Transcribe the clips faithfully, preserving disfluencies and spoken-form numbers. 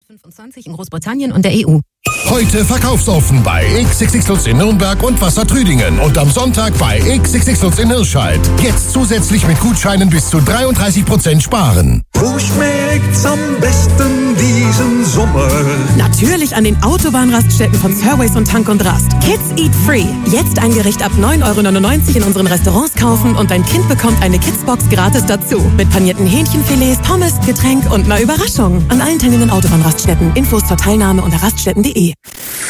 fünfundzwanzig in Großbritannien und der E U. Heute verkaufsoffen bei X X X Lutz in Nürnberg und Wassertrüdingen und am Sonntag bei X X X Lutz in Hirscheid. Jetzt zusätzlich mit Gutscheinen bis zu dreiunddreißig Prozent sparen. Wo schmeckt's am besten diesen Sommer? Natürlich an den Autobahnraststätten von Surways und Tank und Rast. Kids Eat Free. Jetzt ein Gericht ab neun Euro neunundneunzig in unseren Restaurants kaufen und dein Kind bekommt eine Kidsbox gratis dazu. Mit panierten Hähnchenfilets, Pommes, Getränk und einer Überraschung. An allen teilnehmenden Autobahnraststätten. Infos zur Teilnahme unter raststätten punkt de.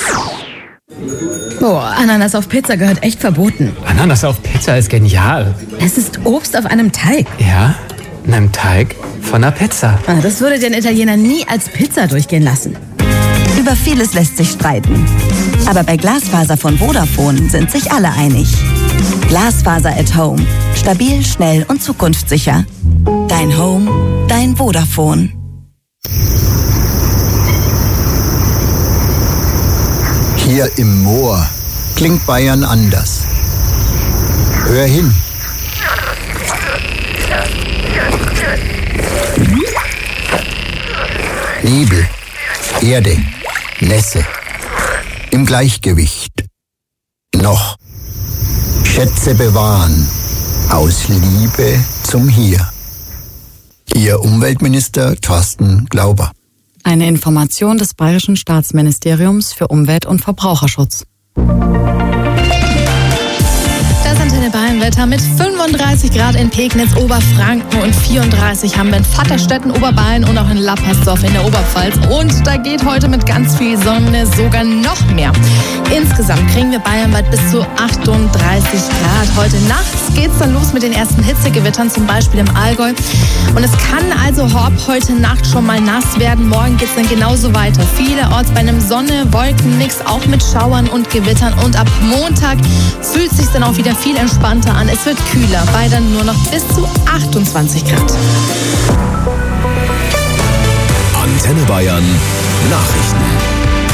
Boah, Ananas auf Pizza gehört echt verboten. Ananas auf Pizza ist genial. Es ist Obst auf einem Teig. Ja, in einem Teig von einer Pizza. Ah, das würde den Italiener nie als Pizza durchgehen lassen. Über vieles lässt sich streiten. Aber bei Glasfaser von Vodafone sind sich alle einig. Glasfaser at Home. Stabil, schnell und zukunftssicher. Dein Home, dein Vodafone. Hier im Moor klingt Bayern anders. Hör hin. Nebel, Erde, Nässe. Im Gleichgewicht. Noch. Schätze bewahren. Aus Liebe zum Hier. Ihr Umweltminister Thorsten Glauber. Eine Information des Bayerischen Staatsministeriums für Umwelt- und Verbraucherschutz. Das Antenne Bayern Wetter mit fünfunddreißig Grad in Pegnitz, Oberfranken und vierunddreißig haben wir in Vaterstetten, Oberbayern und auch in Lappersdorf in der Oberpfalz. Und da geht heute mit ganz viel Sonne sogar noch mehr. Insgesamt kriegen wir bayernweit bis zu achtunddreißig Grad. Heute nachts geht's dann los mit den ersten Hitzegewittern, zum Beispiel im Allgäu. Und es kann also ab heute Nacht schon mal nass werden. Morgen geht's dann genauso weiter. Vielerorts bei einem Sonne-Wolken-Mix, auch mit Schauern und Gewittern. Und ab Montag fühlt sich dann auch wieder viel entspannter an. Es wird kühler, bei dann nur noch bis zu achtundzwanzig Grad. Antenne Bayern Nachrichten.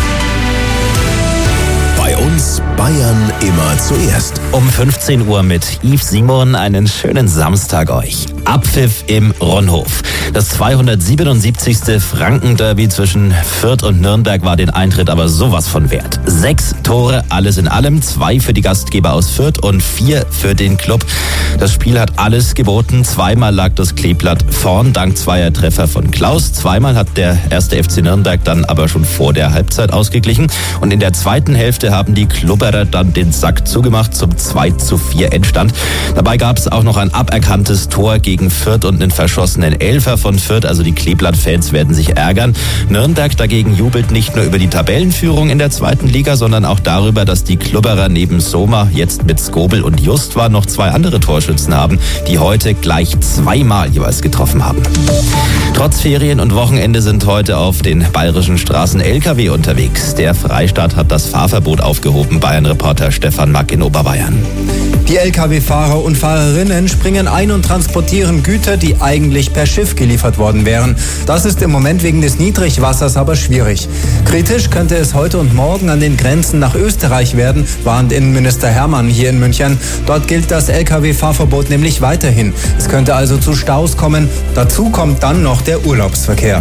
Bei uns Bayern immer zuerst. Um fünfzehn Uhr mit Yves Simon einen schönen Samstag euch. Abpfiff im Ronhof. Das zweihundertsiebenundsiebzigste Franken-Derby zwischen Fürth und Nürnberg war den Eintritt aber sowas von wert. Sechs Tore, alles in allem. Zwei für die Gastgeber aus Fürth und vier für den Club. Das Spiel hat alles geboten. Zweimal lag das Kleeblatt vorn, dank zweier Treffer von Klaus. Zweimal hat der erste F C Nürnberg dann aber schon vor der Halbzeit ausgeglichen. Und in der zweiten Hälfte haben die Klubberer dann den Sack zugemacht zum zwei zu vier Endstand. Dabei gab es auch noch ein aberkanntes Tor gegen Fürth und einen verschossenen Elfer von Fürth. Also die Kleeblatt-Fans werden sich ärgern. Nürnberg dagegen jubelt nicht nur über die Tabellenführung in der zweiten Liga, sondern auch darüber, dass die Klubberer neben Soma jetzt mit Skobel und Justwa noch zwei andere Torschützen haben, die heute gleich zweimal jeweils getroffen haben. Trotz Ferien und Wochenende sind heute auf den bayerischen Straßen L K W unterwegs. Der Freistaat hat das Fahrverbot aufgehoben. Bayern-Reporter Stefan Mack in Oberbayern. Die L K W-Fahrer und Fahrerinnen springen ein und transportieren Güter, die eigentlich per Schiff geliefert worden wären. Das ist im Moment wegen des Niedrigwassers aber schwierig. Kritisch könnte es heute und morgen an den Grenzen nach Österreich werden, warnt Innenminister Hermann hier in München. Dort gilt das L K W-Fahrverbot nämlich weiterhin. Es könnte also zu Staus kommen. Dazu kommt dann noch der Urlaubsverkehr.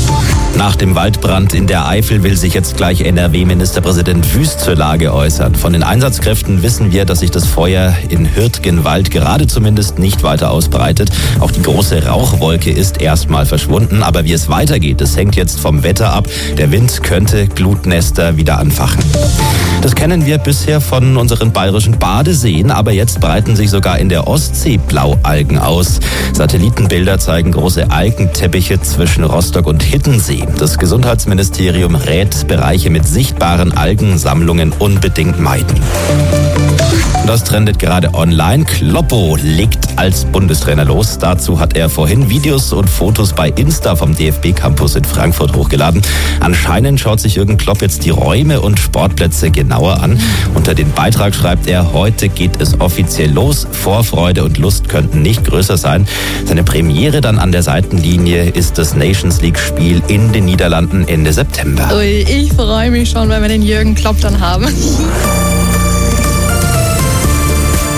Nach dem Waldbrand in der Eifel will sich jetzt gleich N R W-Ministerpräsident Wüst zur Lage äußern. Von den Einsatzkräften wissen wir, dass sich das Feuer in Hürtgenwald gerade zumindest nicht weiter ausbreitet. Auch die große Rauchwolke ist erstmal verschwunden. Aber wie es weitergeht, das hängt jetzt vom Wetter ab. Der Wind könnte Glutnester wieder anfachen. Das kennen wir bisher von unseren bayerischen Badeseen, aber jetzt breiten sich sogar in der Ostsee Blaualgen aus. Satellitenbilder zeigen große Algenteppiche zwischen Rostock und Hiddensee. Das Gesundheitsministerium rät, Bereiche mit sichtbaren Algensammlungen unbedingt meiden. Das trendet gerade online. Kloppo legt als Bundestrainer los. Dazu hat er vorhin Videos und Fotos bei Insta vom D F B-Campus in Frankfurt hochgeladen. Anscheinend schaut sich Jürgen Klopp jetzt die Räume und Sportplätze genauer an. Unter den Beitrag schreibt er, heute geht es offiziell los. Vorfreude und Lust könnten nicht größer sein. Seine Premiere dann an der Seitenlinie ist das Nations League-Spiel in den Niederlanden Ende September. Ui, ich freue mich schon, wenn wir den Jürgen Klopp dann haben.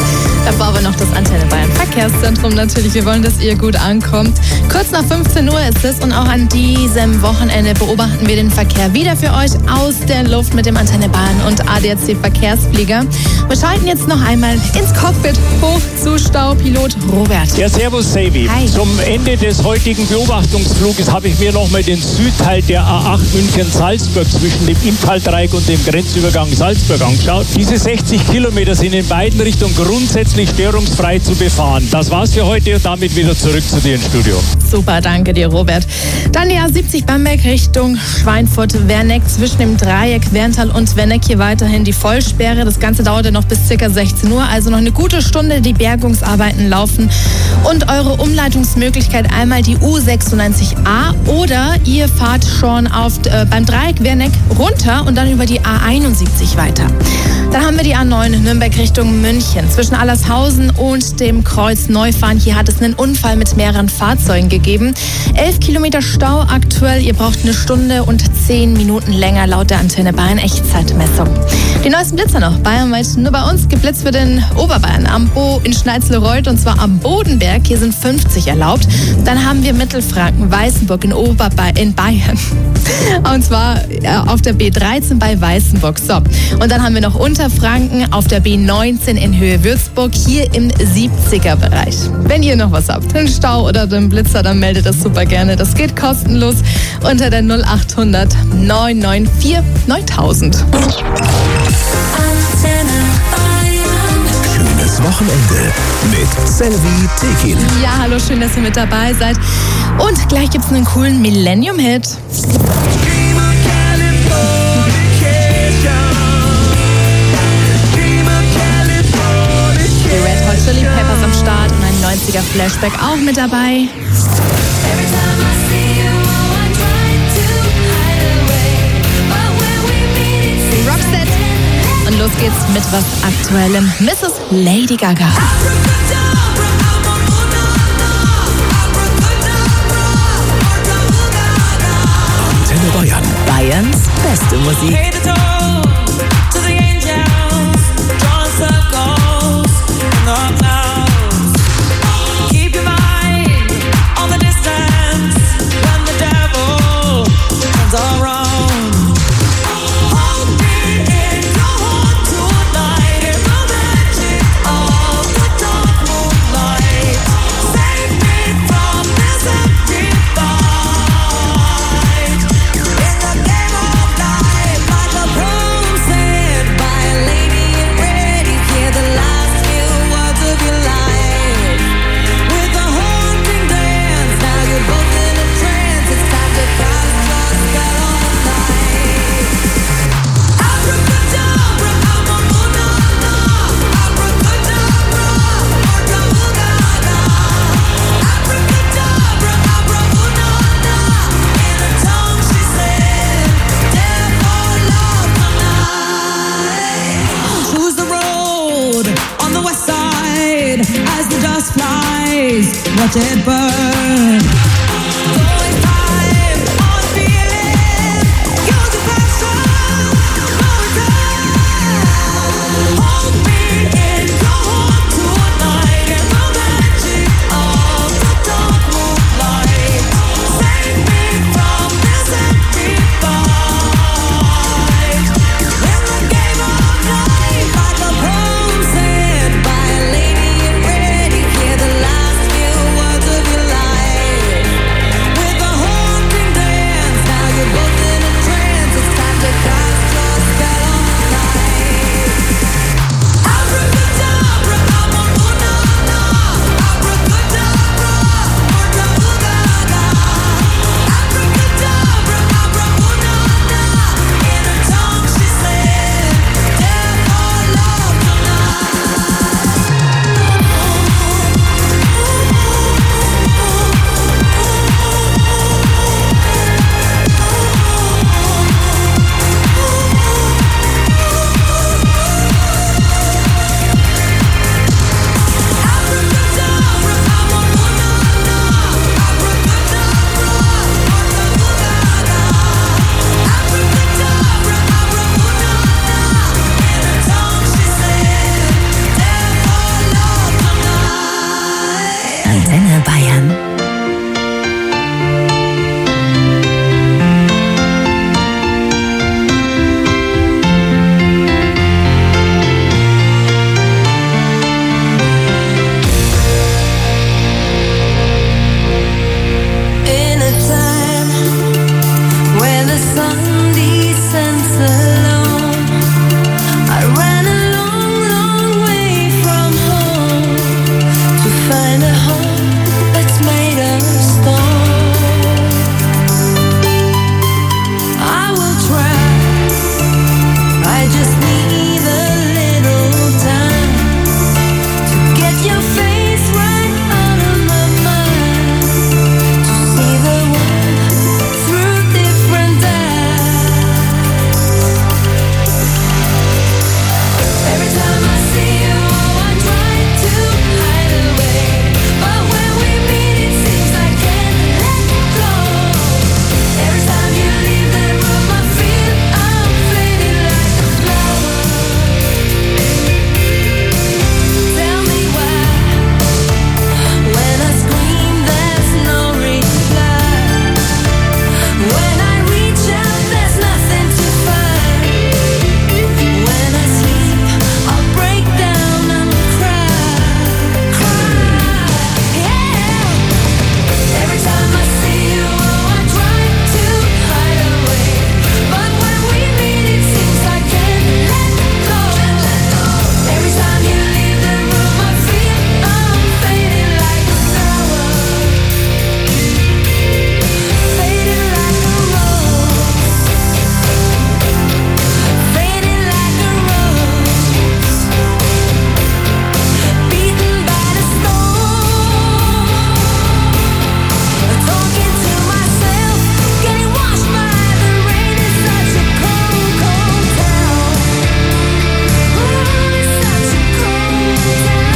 Davor aber noch das Antenne Bayern Verkehrszentrum natürlich. Wir wollen, dass ihr gut ankommt. Kurz nach fünfzehn Uhr ist es und auch an diesem Wochenende beobachten wir den Verkehr wieder für euch aus der Luft mit dem Antenne Bayern und A D A C Verkehrsflieger. Wir schalten jetzt noch einmal ins Cockpit hoch zu Staupilot Robert. Ja, servus Sevi. Hi. Zum Ende des heutigen Beobachtungsfluges habe ich mir nochmal den Südteil der A acht München-Salzburg zwischen dem Inntal-Dreieck und dem Grenzübergang Salzburg angeschaut. Diese sechzig Kilometer sind in beiden Richtungen grundsätzlich störungsfrei zu befahren. Das war's für heute und damit wieder zurück zu dir ins Studio. Super, danke dir, Robert. Dann die A siebzig Bamberg Richtung Schweinfurt-Werneck zwischen dem Dreieck Werntal und Werneck hier weiterhin die Vollsperre. Das Ganze dauerte noch bis ca. sechzehn Uhr, also noch eine gute Stunde. Die Bergungsarbeiten laufen und eure Umleitungsmöglichkeit einmal die U sechsundneunzig A oder ihr fahrt schon auf, äh, beim Dreieck Werneck runter und dann über die A einundsiebzig weiter. Dann haben wir die A neun Nürnberg Richtung München. Zwischen Allershausen und dem Kreuz Neufahren. Hier hat es einen Unfall mit mehreren Fahrzeugen gegeben. Elf Kilometer Stau aktuell. Ihr braucht eine Stunde und zehn Minuten länger laut der Antenne Bayern Echtzeitmessung. Die neuesten Blitzer noch. Bayernweit nur bei uns. Geblitzt wird in Oberbayern, am Bo in Schneizlereuth und zwar am Bodenberg. Hier sind fünfzig erlaubt. Dann haben wir Mittelfranken, Weißenburg in Oberbayern, in Bayern. Und zwar auf der B dreizehn bei Weißenburg. So. Und dann haben wir noch Unterfranken auf der B neunzehn in Höhe Würzburg, hier im siebziger Bereich. Wenn ihr noch was habt, den Stau oder den Blitzer, dann meldet das super gerne. Das geht kostenlos unter der null achthundert neun neun vier neuntausend. Schönes Wochenende mit Selvi Tekin. Ja, hallo, schön, dass ihr mit dabei seid. Und gleich gibt's einen coolen Millennium-Hit. Die Red Hot Chili Peppers am Start und ein neunziger Flashback auch mit dabei. Roxette. Und los geht's mit was Aktuellem. Misses Lady Gaga. Antenne Bayern. Bayerns beste Musik. Watch it burn. By a lady in red, you hear the last few words of your life. sun descends alone. I ran a long, long way from home to find a home that's made of stone. I will try, I just need a little time to get your face right out of my mind, to see the world through different eyes. Every time I see you, oh, I try to hide away, but when we meet it seems I can't let go. Every time you leave the room I feel I'm fading like a flower. Tell me why, when I scream there's no reply, when I reach out there's nothing to find, when I sleep I'll break down and cry, cry, yeah. Every time I see you, oh, I try to hide away, but when we meet it seems I can't let go. Every time you leave the room I feel I'm fading like a flower, fading like a rose, fading like a rose, beaten by the storm, talking to myself, getting washed by the rain. It's such a cold, cold town. Ooh, it's such a cold town.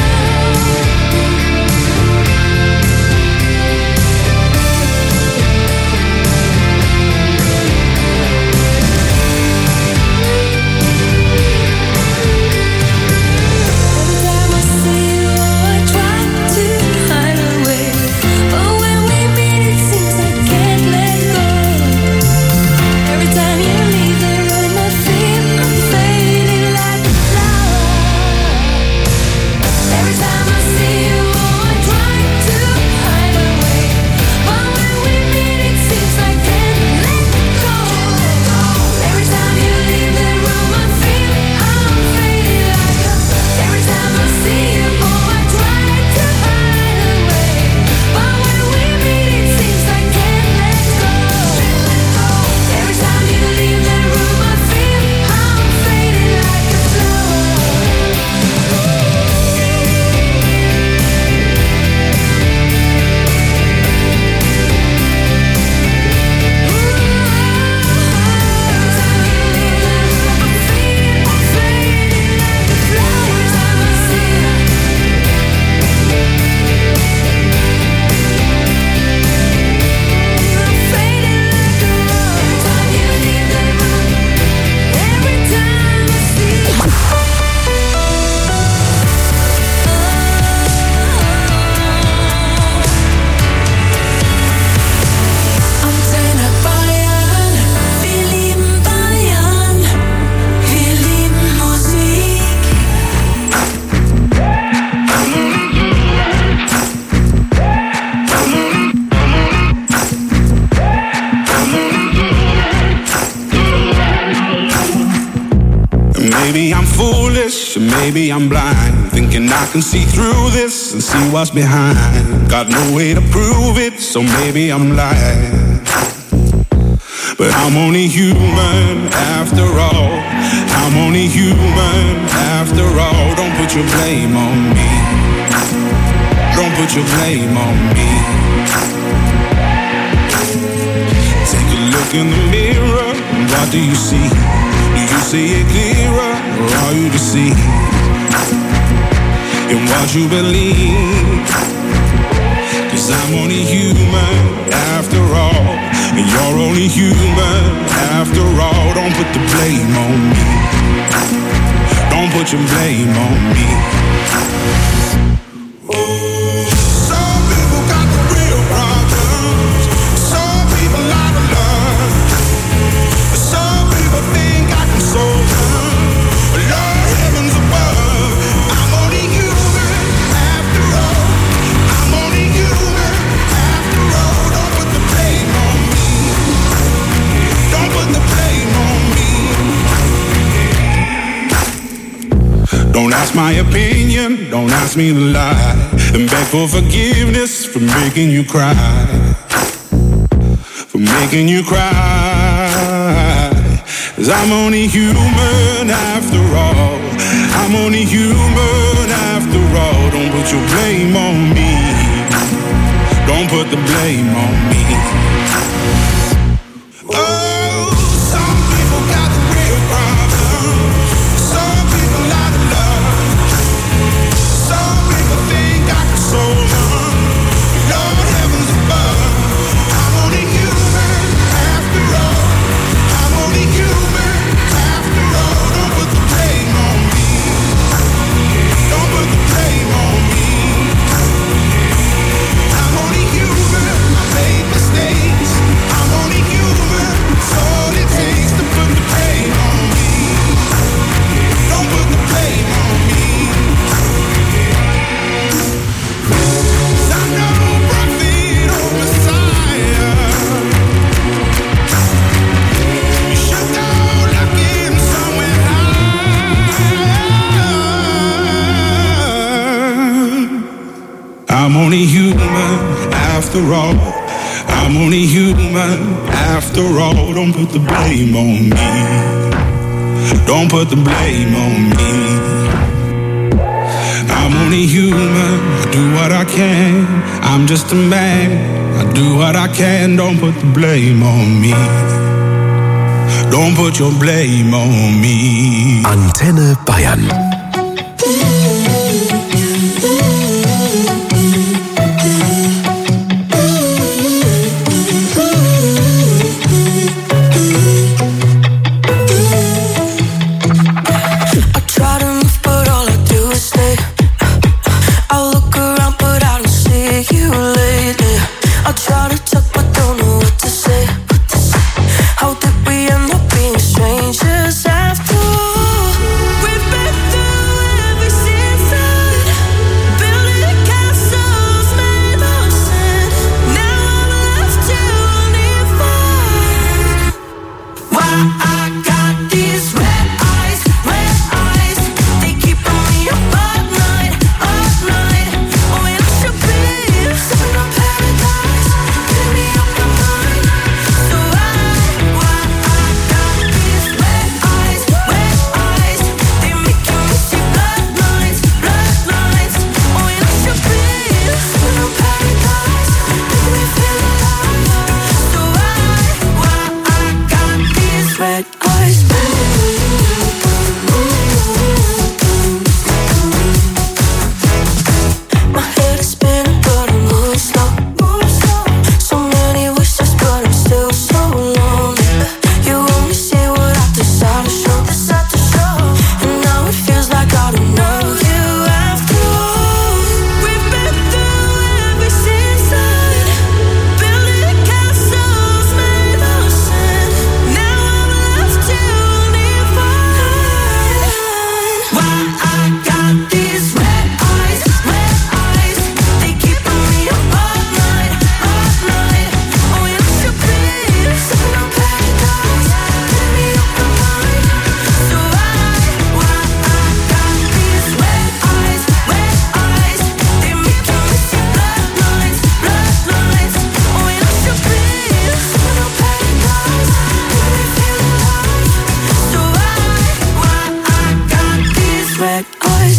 Every time I see you, oh, I try to hide away, but when we meet it seems I can't let go. Every time you leave the room I feel I'm fading like a flower. Every time I see you, oh, I try to hide away, but when we meet it seems I can't let go. Every time you leave the room I feel I'm fading like a. Every time I see you, oh, I try to hide away, but when we meet it seems I can't let go. Every time you leave the room I feel I'm fading like a flower. Antenne Bayern, wir lieben Bayern, wir lieben Musik. Maybe I'm foolish, maybe I'm blind, thinking I can see through this and see what's behind. Got no way to prove it, so maybe I'm lying. But I'm only human after all. I'm only human after all. Don't put your blame on me. Don't put your blame on me. Take a look in the mirror, what do you see? Do you see it clearer, or are you deceived in what you believe? Cause I'm only human after all, and you're only human after all. Don't put the blame on me. Don't put your blame on me. Some people got the real problems. Some people out of love. Some people think I can solve them. Lord, heavens above. I'm only human after all. I'm only human after all. Don't put the blame on me. Don't put the Don't ask my opinion, don't ask me to lie, and beg for forgiveness for making you cry, for making you cry. 'Cause I'm only human after all, I'm only human after all. Don't put your blame on me, don't put the blame on me. Oh, some people got the real problem, some people out of love, some people think I can solve them, Lord heavens above. I'm only human after all, I'm only human after all. Don't put the blame on me, don't put the blame on me. I'm only human, I made mistakes, I'm only human, it's all it takes to put the blame on me. Don't put the blame on me. 'Cause I'm no prophet or Messiah. You should go looking somewhere high. I'm only human after all, I'm only human after all. Don't put the blame on me, don't put the blame on me. I'm only human, I do what I can, I'm just a man, I do what I can. Don't put the blame on me, don't put your blame on me. Antenne Bayern. I try to move, but all I do is stay. I look around, but I don't see you lately. I try to talk, but don't know what to say. How did we end up being strangers after all? We've been through every season, building castles made of sand. Now I'm left to only find why I got these red eyes, red eyes. They keep me up all night, all night. Oh, and I should be sipping on paradise, keep me up my mind. So why, why I got these red eyes, red eyes. They making me see bloodlines, bloodlines. Oh, and I should be sipping on paradise, making me feel alive. So why, why I got these red eyes. My head is spinning, but I'm moving slow. So many wishes, but I'm still so lonely. You only see what I decide to show, and now it feels like I don't know you after all. We've been through every season, building castles made of sand. Now I'm left to only find why I got these red eyes, red eyes. They keep me up all night, all night. Oh, and I should be sipping on paradise, keep me up my mind. So why, why I got these red eyes, red eyes. They making me see bloodlines, bloodlines. Oh, and I should be sipping on paradise, keep me feel alive. So why, why I got these red eyes.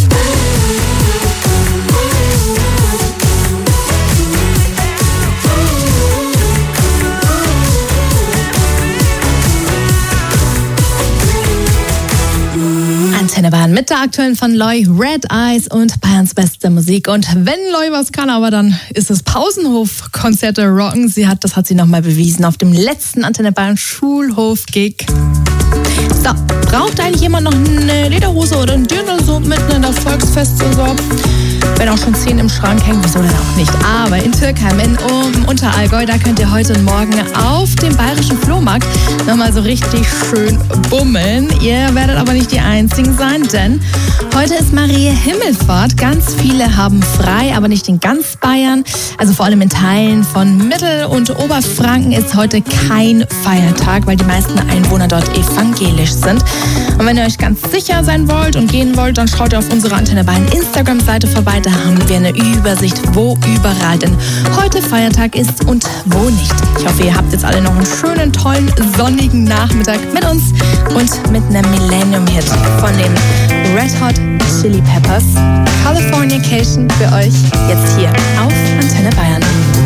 Antenne Bayern mit der aktuellen von Loy, Red Eyes und Bayerns beste Musik. Und wenn Loy was kann, aber dann ist es Pausenhof-Konzerte rocken. Sie hat, das hat sie nochmal bewiesen auf dem letzten Antenne Bayern Schulhof-Gig. So, braucht eigentlich jemand noch eine Lederhose oder einen Dirndl so mitten in der Volksfestsaison? Wenn auch schon zehn im Schrank hängen, wieso denn auch nicht? Aber in Türkheim, in um, Unterallgäu, da könnt ihr heute und morgen auf dem bayerischen Flohmarkt nochmal so richtig schön bummeln. Ihr werdet aber nicht die Einzigen sein, denn heute ist Maria Himmelfahrt. Ganz viele haben frei, aber nicht in ganz Bayern. Also vor allem in Teilen von Mittel- und Oberfranken ist heute kein Feiertag, weil die meisten Einwohner dort evangelisch sind. Und wenn ihr euch ganz sicher sein wollt und gehen wollt, dann schaut ihr auf unsere Antenne Bayern Instagram-Seite vorbei. Da haben wir eine Übersicht, wo überall denn heute Feiertag ist und wo nicht. Ich hoffe, ihr habt jetzt alle noch einen schönen, tollen, sonnigen Nachmittag mit uns und mit einem Millennium-Hit von den Red Hot Chili Peppers. Californication für euch jetzt hier auf Antenne Bayern.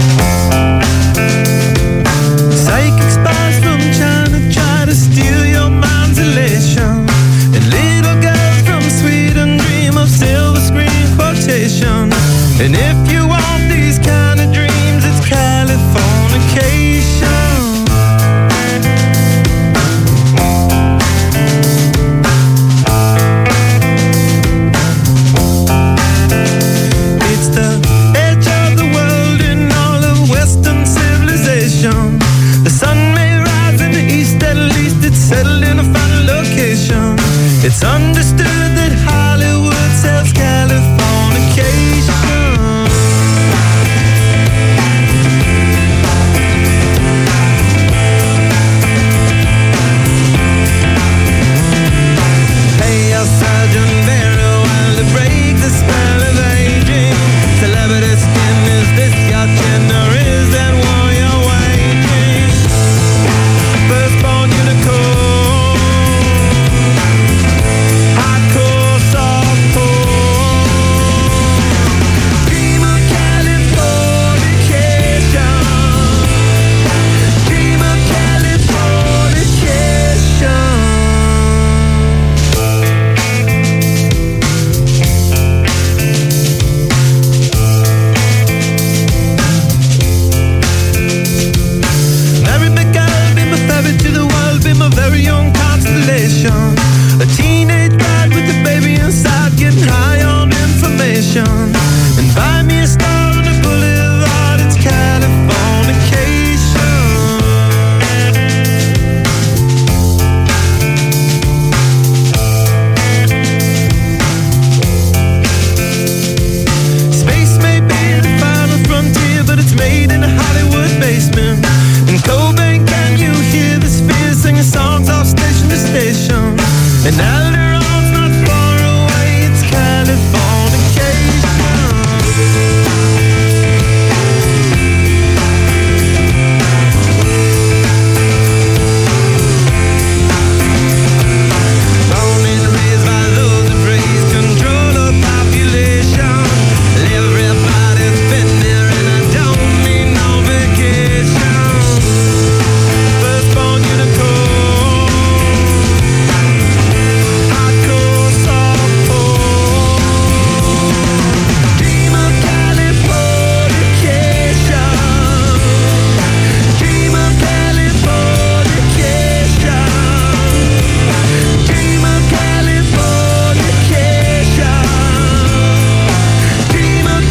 Psychic spies from China try to steal your mind's elation. And little girls from Sweden dream of silver screen quotation. And if you want these kind of dreams, it's Californication. It's the edge of the world in all of Western civilization. The sun may rise in the east, at least it's settled in a final location. It's understood that Hollywood sells Californication. Pay your surgeon very well to break the spell of aging. Celebrity skin, is this your chin or is that war you're waging? Firstborn unicorn, hardcore softcore. Dream of Californication. Dream of Californication. Mary McGill, be my ferry to the world, be my very own constellation. A teenage bride with a baby inside, getting high on information. And buy me a star on the boulevard, it's Californication. Space may be the final frontier, but it's made in a Hollywood basement. In Cobain, can you hear the spheres singing songs off station to station? And Alderon's not far away, it's Californication. Born and raised by those that praise control of population. Everybody's been there and I don't mean no vacation. Firstborn unicorn, hardcore softcore. Dream of Californication. Dream of Californication. Dream of Californication. Dream of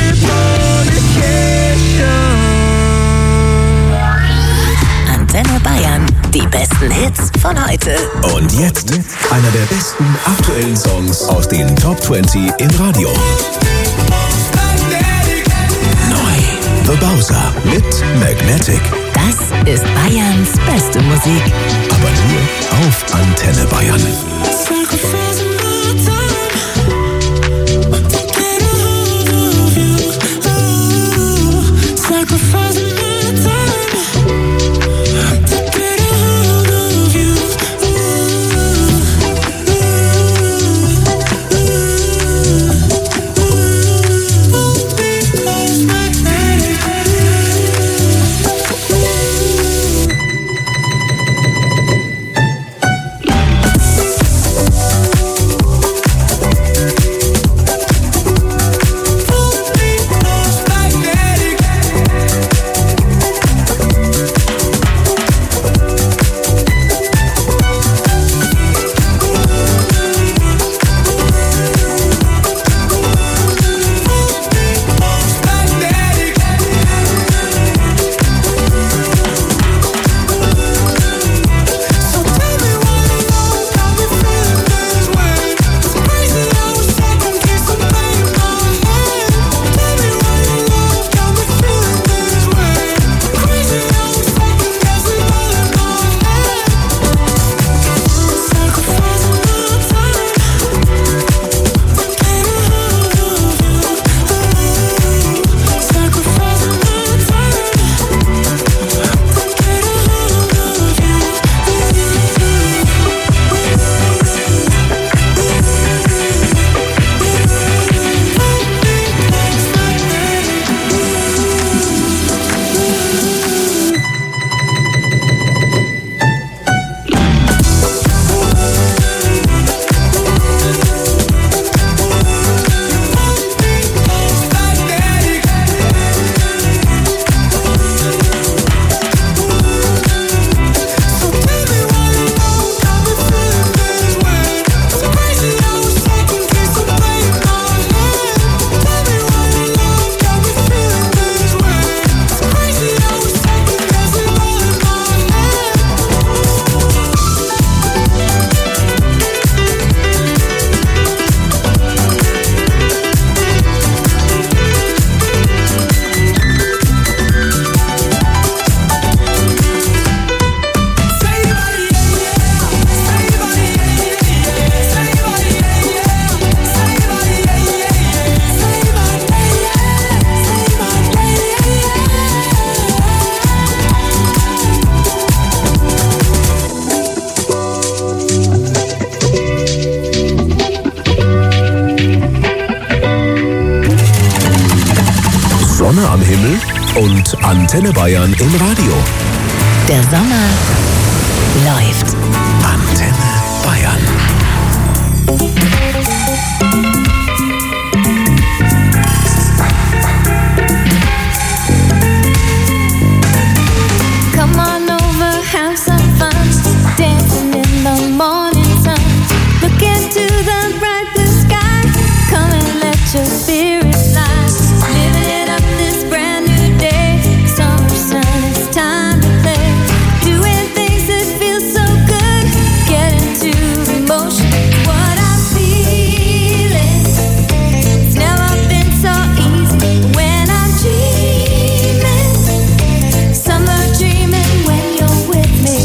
Californication. Antenne Bayern. Die besten Hits von heute. Und jetzt einer der besten aktuellen Songs aus den Top zwanzig im Radio. Neu. The Bowser mit Magnetic. Das ist Bayerns beste Musik. Aber nur auf Antenne Bayern. Antenne Bayern im Radio. Der Sommer läuft. Antenne Bayern. Come on over, have some fun, dancing in the morning sun. Look into the bright blue sky. Come and let your spirit fly. Living it up this brand new day. Summer sun, it's time to play. Doing things that feel so good. Get into emotion. What I'm feeling. It's never been so easy when I'm dreaming. Summer dreaming when you're with me.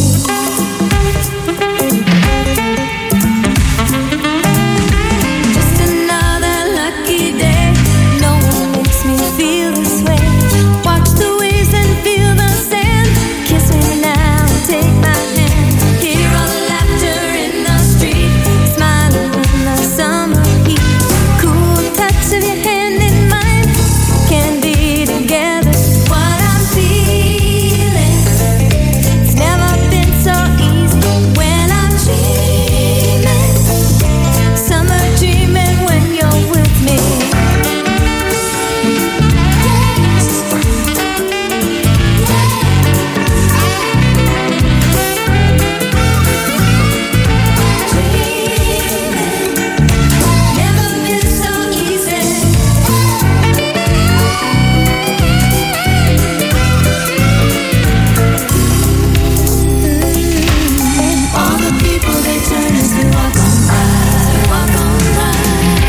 Just another lucky day. No one makes me feel this way. Watch the waves and feel the sand. Kiss me now, take my hand. Hear all the laughter in the street. Smiling in the summer heat. Cool touch of your hand in mine. Can be together. What I'm feeling. It's never been so easy when I'm dreaming. Summer dreaming when you're with me. Never been so easy. All the people they turn as we walk on by, walk on by.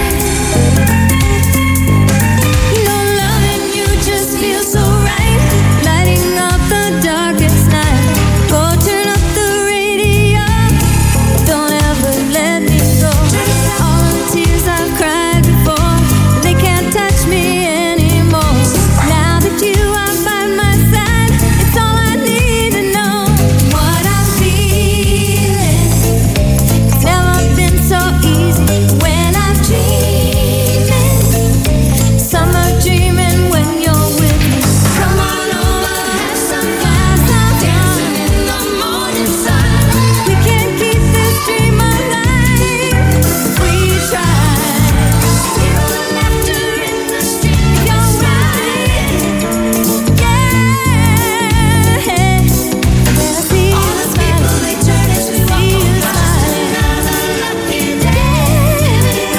You know, loving you just feels so right, lighting up the darkest night. Go turn up the radio, don't ever let me go. All the tears I've cried before, they can't touch me anymore. Now that you are by my side, it's all I need to know. What I'm feeling. It's never been so easy when I'm dreaming. Summer dreaming when you're with me. Come on over, have some fun, dancing in the morning sun. We can keep this dream alive. We try. Hear all the laughter in the street. You're right. Yeah. When I see all the people they turn as we see you smiling. Another lucky day.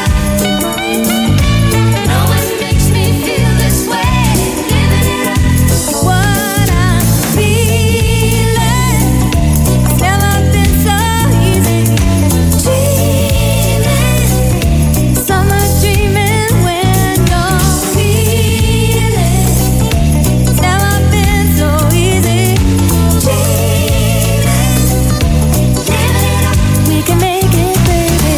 No one makes me feel this way. Living it up. What I'm feeling. It's never been so easy. Dreaming. Summer dreaming when you're feeling. It's never been so easy. Dreaming. Living it up. We can make it, baby.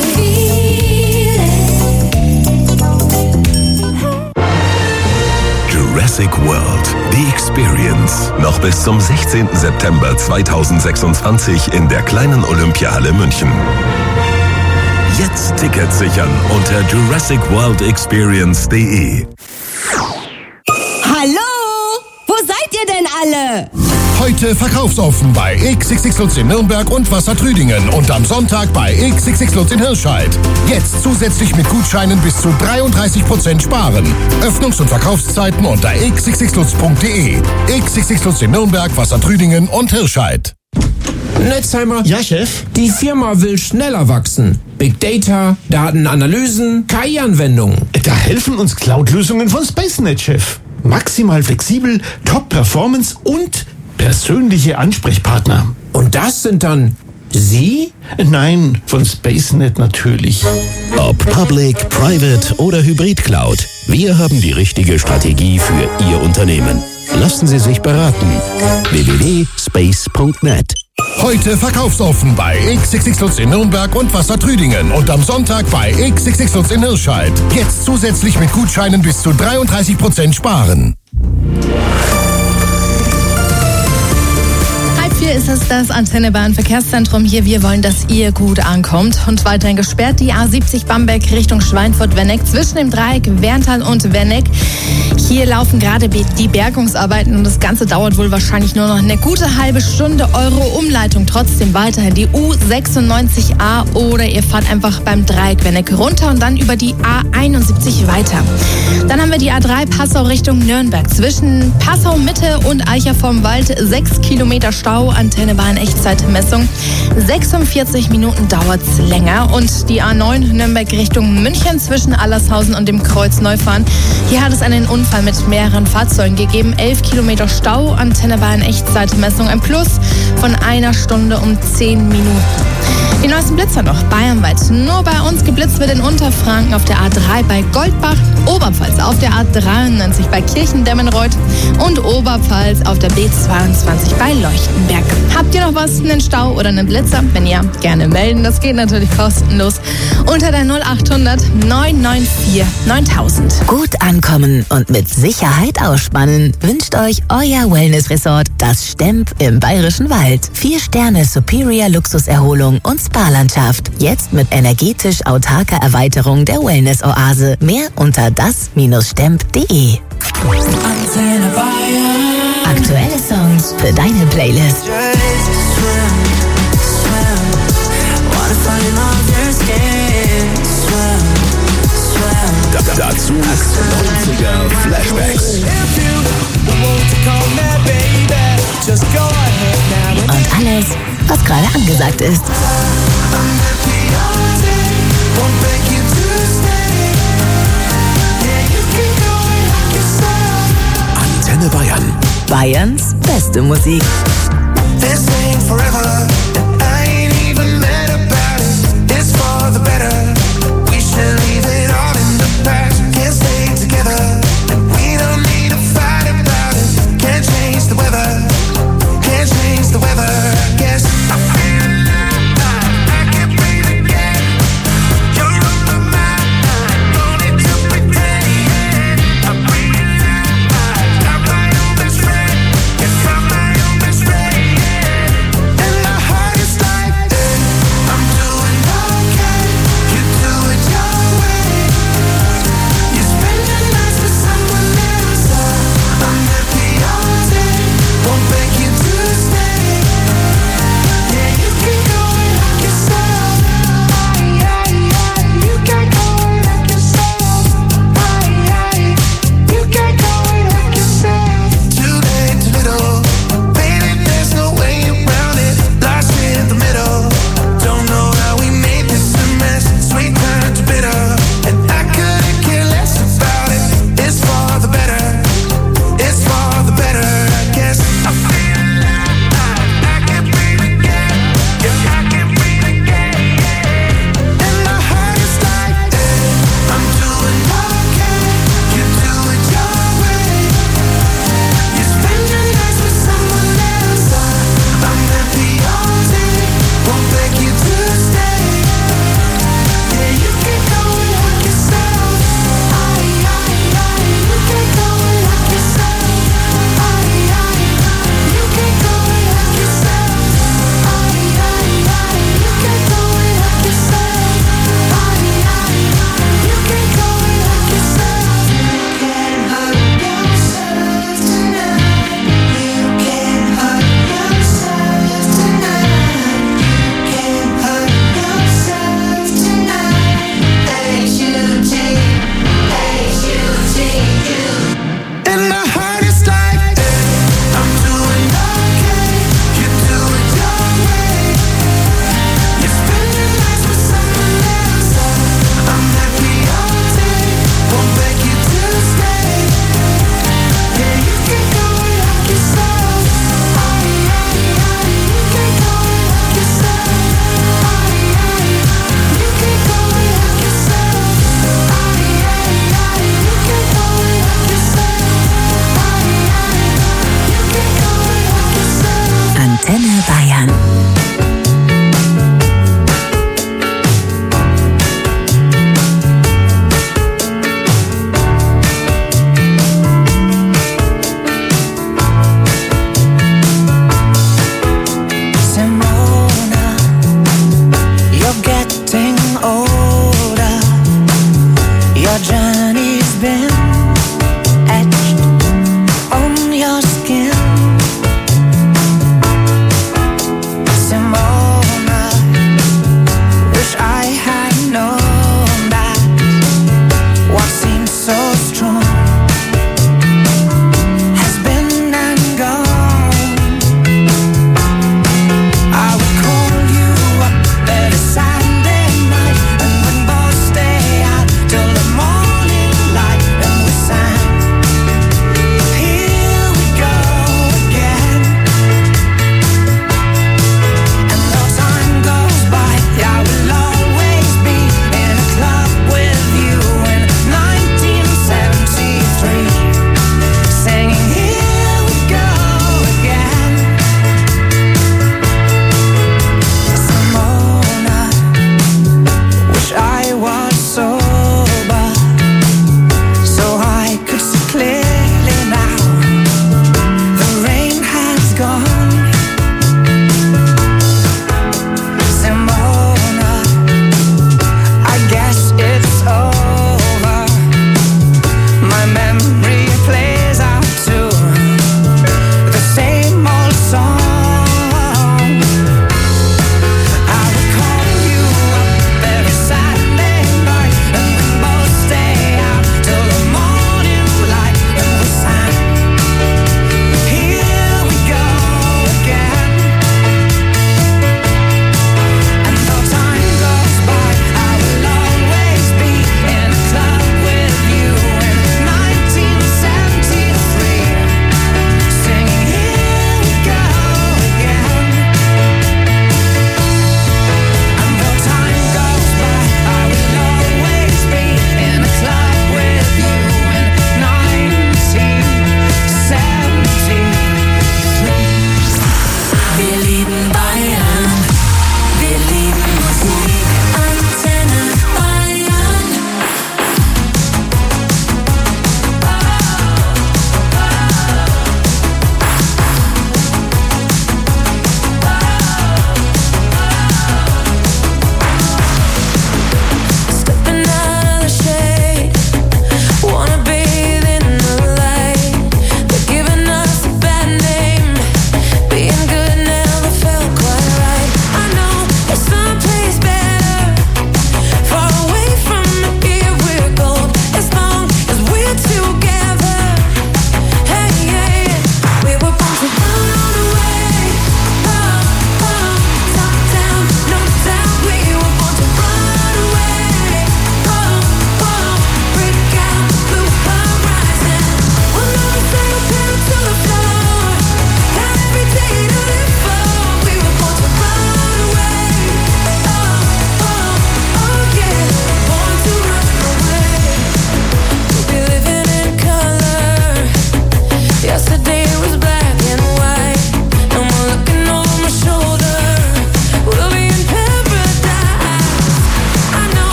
Jurassic World, The Experience. Noch bis zum sechzehnten September zweitausendsechsundzwanzig in der kleinen Olympiahalle München. Jetzt Tickets sichern unter jurassic world experience punkt de. Hallo? Wo seid ihr denn alle? Heute verkaufsoffen bei X X X Lutz in Nürnberg und Wassertrüdingen und am Sonntag bei X X X Lutz in Hirscheid. Jetzt zusätzlich mit Gutscheinen bis zu dreiunddreißig Prozent sparen. Öffnungs- und Verkaufszeiten unter x x x lutz punkt de. X X X Lutz in Nürnberg, Wassertrüdingen und Hirscheid. Netzheimer. Ja, Chef? Die Firma will schneller wachsen. Big Data, Datenanalysen, K I-Anwendungen. Da helfen uns Cloud-Lösungen von SpaceNet, Chef. Maximal flexibel, Top-Performance und persönliche Ansprechpartner. Und das sind dann Sie? Nein, von SpaceNet natürlich. Ob Public, Private oder Hybrid Cloud, wir haben die richtige Strategie für Ihr Unternehmen. Lassen Sie sich beraten. w w w punkt space punkt net. Heute verkaufsoffen bei X X X Lutz in Nürnberg und Wassertrüdingen und am Sonntag bei X X X Lutz in Hirscheid. Jetzt zusätzlich mit Gutscheinen bis zu dreiunddreißig Prozent sparen. Hier ist es das Antenne Bayern Verkehrszentrum. Hier, wir wollen, dass ihr gut ankommt. Und weiterhin gesperrt die A siebzig Bamberg Richtung Schweinfurt-Wenneck zwischen dem Dreieck Werntal und Wenneck. Hier laufen gerade die Bergungsarbeiten und das Ganze dauert wohl wahrscheinlich nur noch eine gute halbe Stunde. Eure Umleitung trotzdem weiterhin die U sechsundneunzig A oder ihr fahrt einfach beim Dreieck Wenneck runter und dann über die A einundsiebzig weiter. Dann haben wir die A drei Passau Richtung Nürnberg zwischen Passau Mitte und Eicher vorm Wald. Sechs Kilometer Stau, Antenne Bayern Echtzeitmessung. sechsundvierzig Minuten dauert's länger. Und die A neun Nürnberg Richtung München zwischen Allershausen und dem Kreuz Neufahren. Hier hat es einen Unfall mit mehreren Fahrzeugen gegeben. elf Kilometer Stau, Antenne Bayern Echtzeitmessung. Ein Plus von einer Stunde um zehn Minuten. Die neuesten Blitzer noch bayernweit. Nur bei uns geblitzt wird in Unterfranken auf der A drei bei Goldbach, Oberpfalz auf der A dreiundneunzig bei Kirchendemmenreuth und Oberpfalz auf der B zweiundzwanzig bei Leuchtenberg. Habt ihr noch was, einen Stau oder einen Blitzer? Wenn ja, gerne melden. Das geht natürlich kostenlos unter der null achthundert neun neun vier neuntausend. Gut ankommen und mit Sicherheit ausspannen wünscht euch euer Wellness-Resort, das Stemp im Bayerischen Wald. Vier Sterne Superior Luxuserholung und Spa-Landschaft. Jetzt mit energetisch autarker Erweiterung der Wellness-Oase. Mehr unter das Stemp punkt de. Aktuelle Songs für deine Playlist. Da, dazu neunziger Flashbacks. Und alles, was gerade angesagt ist. Antenne Bayern. Bayerns beste Musik. This ain't forever. I ain't even mad about it. It's for the better. We should leave it all in the past. Can't stay together. And we don't need to fight about it. Can't change the weather. Can't change the weather. Guess I feel alive. I can't breathe again. You're on my mind. Don't need to pretend. I realize I'm my own best friend. Yes, I'm my own best friend. And my heart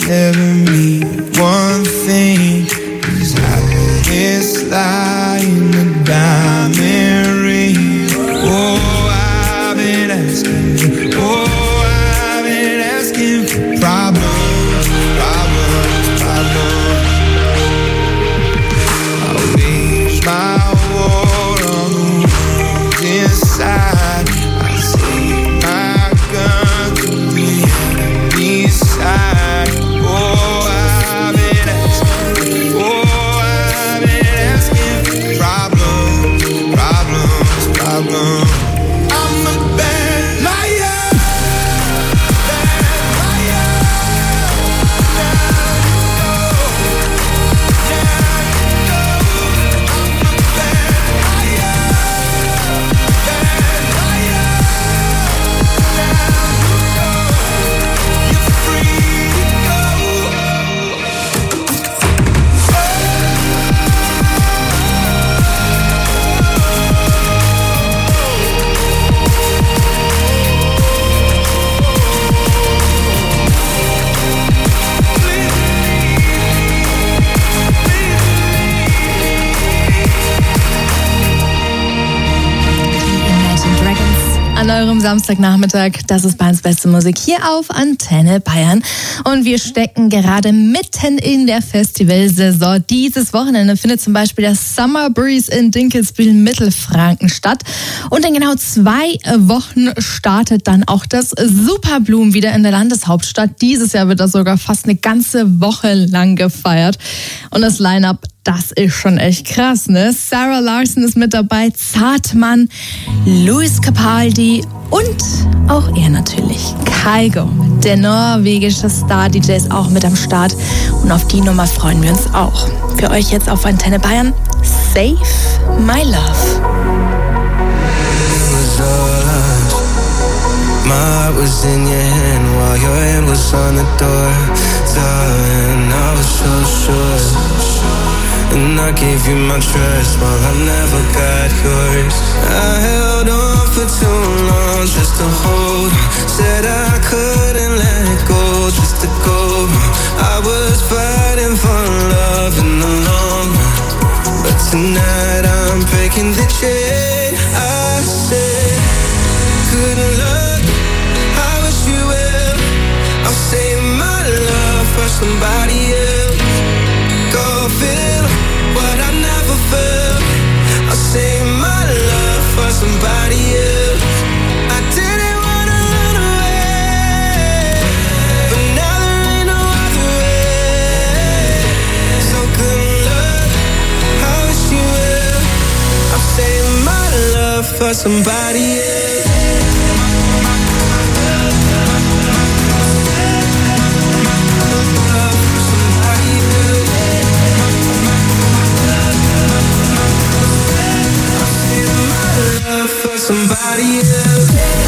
never mean one thing. Cause I miss lying the diamond ring. Oh, I've been asking, oh, I've been asking for problems, problems, problems. I wage my war on the wounds inside. I say my gun to the enemy side. Oh, I've been asking, oh, I've been asking for problems, problems, problems. I'm a bad liar, bad liar. Now you know, now you know. I'm a bad liar, bad liar. Now you know, you're free to An eurem Samstagnachmittag, das ist Bayerns beste Musik hier auf Antenne Bayern. Und wir stecken gerade mitten in der Festivalsaison. Dieses Wochenende findet zum Beispiel der Summer Breeze in Dinkelsbühl, Mittelfranken statt. Und in genau zwei Wochen startet dann auch das Superblumen wieder in der Landeshauptstadt. Dieses Jahr wird das sogar fast eine ganze Woche lang gefeiert. Und das Line-Up, das ist schon echt krass, ne? Sarah Larson ist mit dabei, Zartmann, Luis Capaldi und auch er natürlich, Kygo, der norwegische Star-D J, ist auch mit am Start. Und auf die Nummer freuen wir uns auch. Für euch jetzt auf Antenne Bayern, Save My Love. My heart was in your hand while your hand was on the door. Darling, I was so sure. And I gave you my trust while I never got yours. I held on for too long just to hold on. Said I couldn't let it go just to go. I was fighting for love in the long run. But tonight I'm breaking the chain. I said, good luck, I wish you well. I'll save my love for somebody else. Go feel what I never felt. I'll save my love for somebody else. I didn't wanna run away, but now there ain't no other way. So good luck, I wish you well. I'll save my love for somebody else. For somebody else.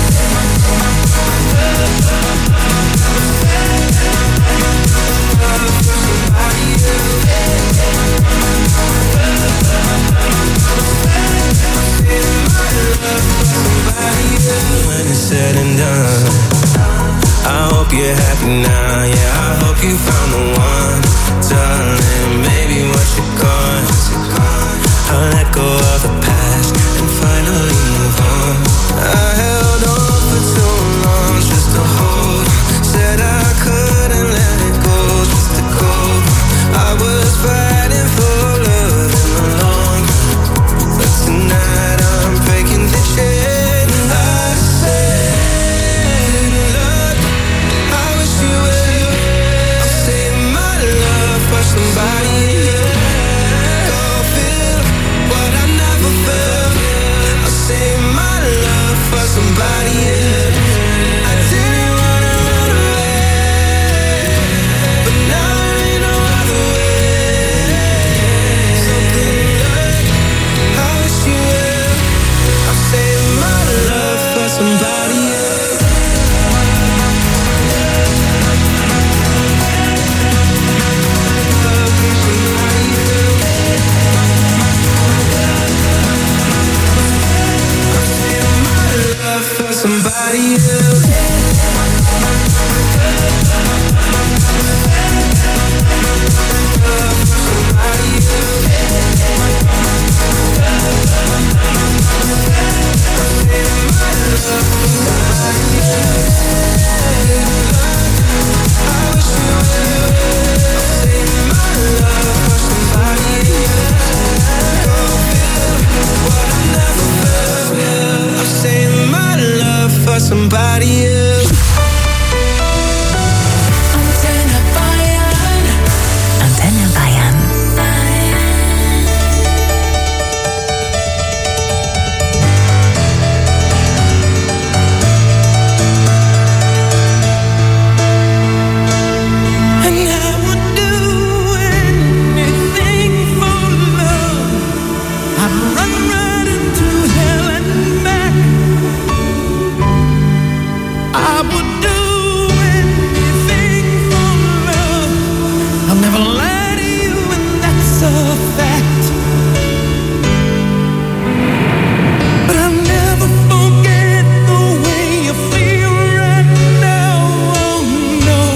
When it's said and done, I hope you're happy now. Yeah, I hope you found the one, darling. Maybe once you're gone, I'll let go of the past and finally move on. I held on for too long just to hold on. Said I couldn't let it go just to go. I was fighting for love in the long run. But tonight I'm breaking the chain. I said, look, I wish you well. I'll save my love for somebody else. Go feel what I never felt. I'll save my love for somebody else. I didn't wanna run away, but now there ain't no other way. So good luck, I wish you well. I'll save my love for somebody else. For somebody else. somebody else. Antenne Bayern. Antenne Bayern. And I would do anything for love. I'd run right into hell and back. I would do anything for love. I'll never lie to you, and that's a fact. But I'll never forget the way you feel right now. Oh no,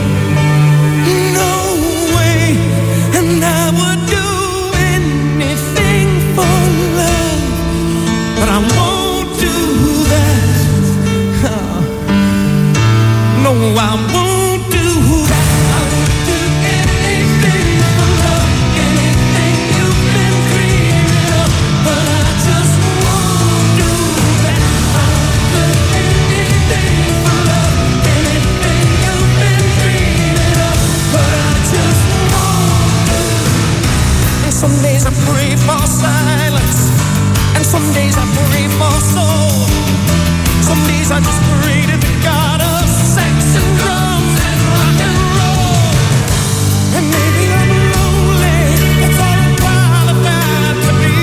no way. And I would do anything for love, but I won't do that. Oh. No, I won't do that. I would do anything for love, anything you've been dreaming of, but I just won't do that. I would do anything for love, anything you've been dreaming of, but I just won't do. And some days I pray for silence, and some days I pray for soul. Some days I just pray to the God of sex and drums and rock and roll. And maybe I'm lonely, that's all I'm qualified to be.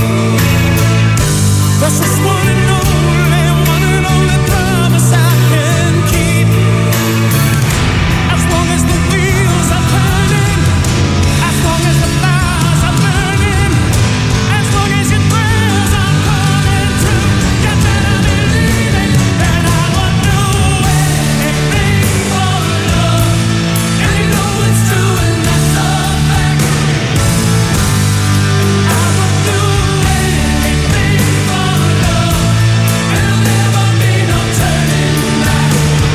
That's just one and only, one and only promise I can keep. As long as the wheels are turning, as long as the fires are burning, as long as your prayers are coming true, you better believe it, that I would do anything for love. And you know it's true, and that's a fact. I would do anything for love, and there'll never be no turning back.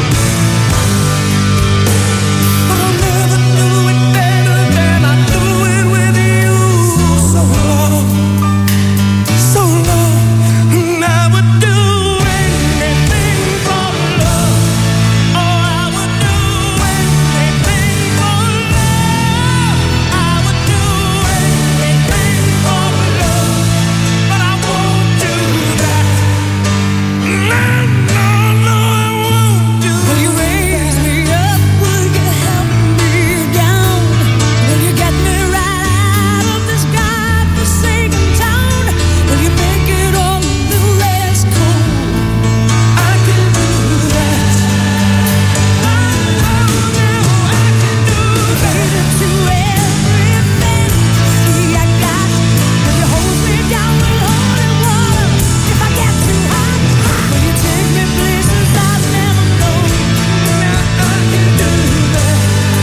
But I'll never do it better than I do it with you. So long, so long, and I would do anything for love. Oh, I would do anything for love. I would do anything for love, but I won't do that. No, no, no, I won't do. Will you raise me up? Will you help me down? Will you get me right out of this godforsaken town? Will you make it all a little less cold? I can do that. I know I can do that. To every fantasy I got, will you hold me down with holy water if I get too hot? Will you take me places I've never known? Now I can do that.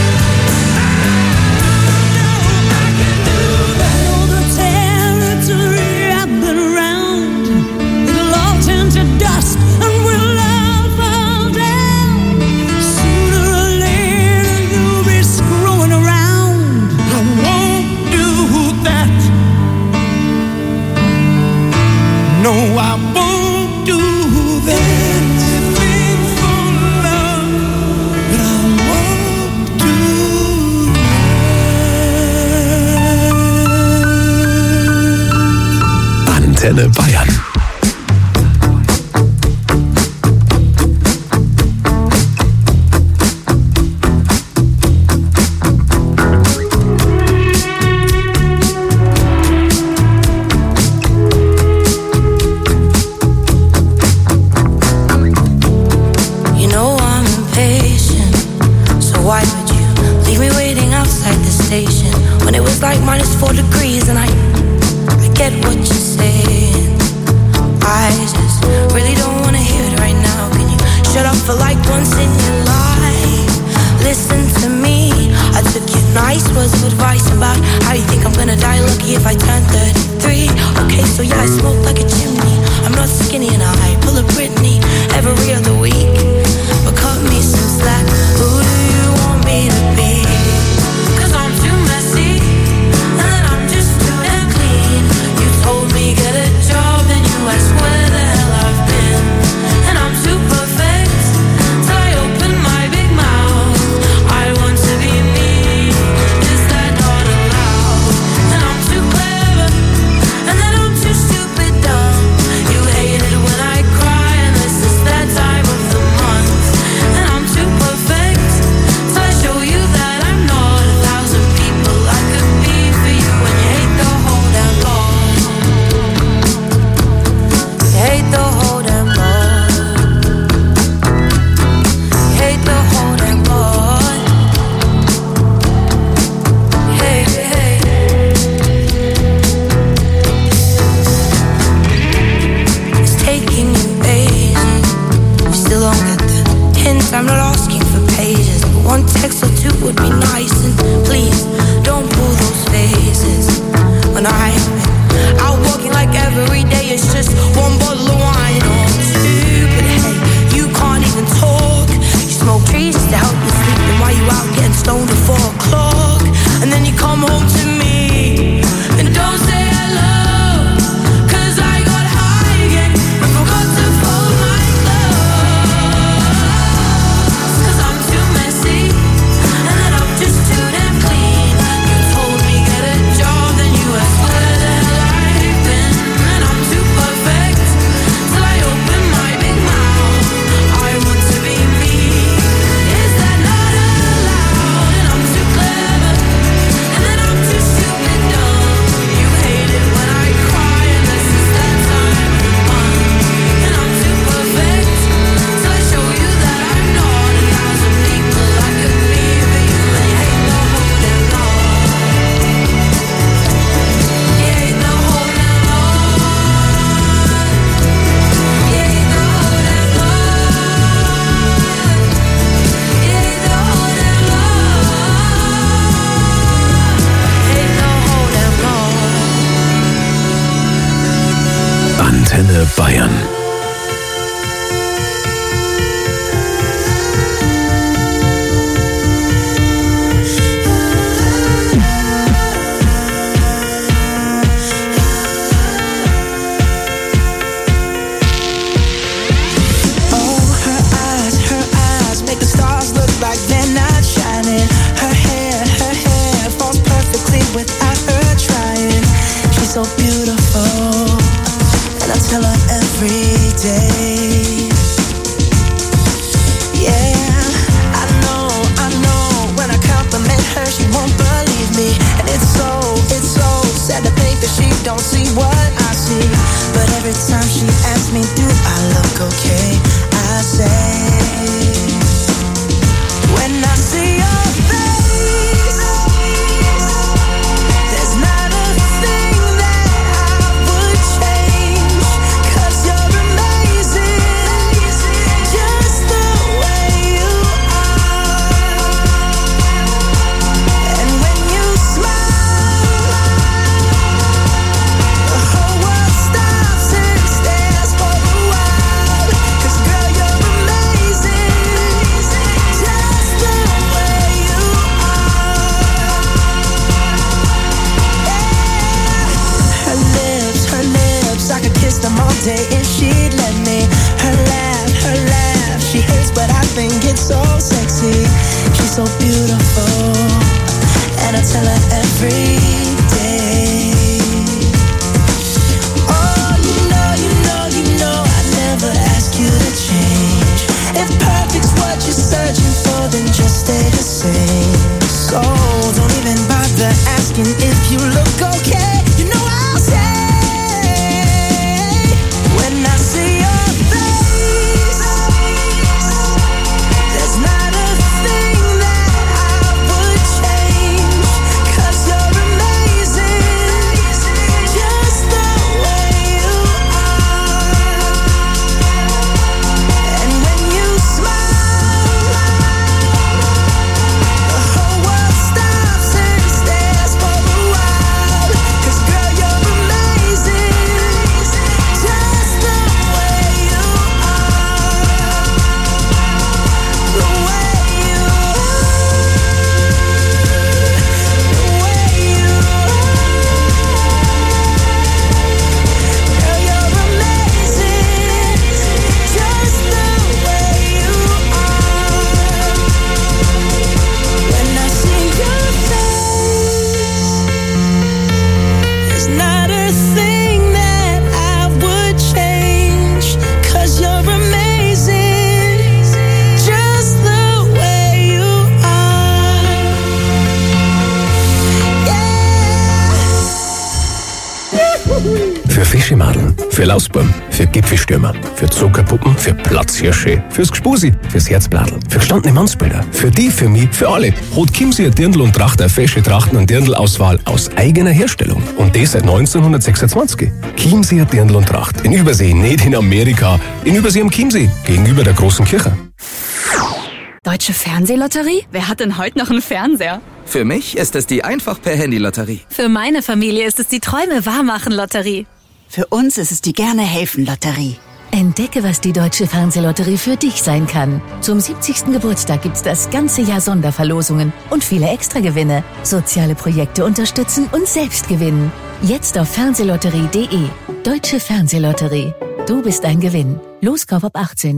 I know I can do that. I know the territory I've been around. It'll all turn to dust and we'll all fall down. Sooner or later you'll be screwing around. I won't do that. No, I won't do that. Anything for love, but I won't do Antenne Bayern. You know I'm impatient, so why would you leave me waiting outside the station when it was like minus four degrees? And I, I get what you're saying. look okay. I say, when I see your face, there's not a thing that I would change, 'cause you're amazing, just the way you are. And when you smile, the whole world stops and stares for a while, 'cause girl, you're amazing, just the way you are. Yeah. Her lips, her lips, I could kiss them all day if she'd let me. Her laugh, her laugh, she hates but I think it's so sexy. She's so beautiful, and I tell her every day. Oh, you know, you know, you know I'd never ask you to change. If perfect's what you're searching for, then just stay the same. So don't even bother asking if you look okay. You know I'll say, when I see your face, there's not a thing that I would change, 'cause you're amazing, just the way you are. And when you smile, the whole world stops and stares for a while, 'cause girl, you're amazing, just the way you are. The way you Girl, you're amazing, just the way you are. When I see your face, there's not a thing that I would change, 'cause you're amazing, just the way you are. Für Fischemadeln, für Lausbuben, für Gipfelstürmer, für Zuckerpuppen, für Platzhirsche, fürs Gspusi, fürs Herzbladel, für gestandene Mannsbilder, für die, für mich, für alle. Hat Chiemsee ein Dirndl und Tracht eine fesche Trachten- und Dirndl-Auswahl aus eigener Herstellung. Und das seit neunzehnhundertsechsundzwanzig. Chiemsee Dirndl und Tracht. In Übersee, nicht in Amerika. In Übersee am Chiemsee, gegenüber der großen Kirche. Deutsche Fernsehlotterie? Wer hat denn heute noch einen Fernseher? Für mich ist es die Einfach-per-Handy-Lotterie. Für meine Familie ist es die Träume-wahrmachen-Lotterie. Für uns ist es die Gerne-helfen-Lotterie. Entdecke, was die Deutsche Fernsehlotterie für dich sein kann. Zum siebzigsten Geburtstag gibt's das ganze Jahr Sonderverlosungen und viele Extragewinne. Soziale Projekte unterstützen und selbst gewinnen. Jetzt auf fernsehlotterie punkt de. Deutsche Fernsehlotterie. Du bist ein Gewinn. Loskauf ab achtzehn.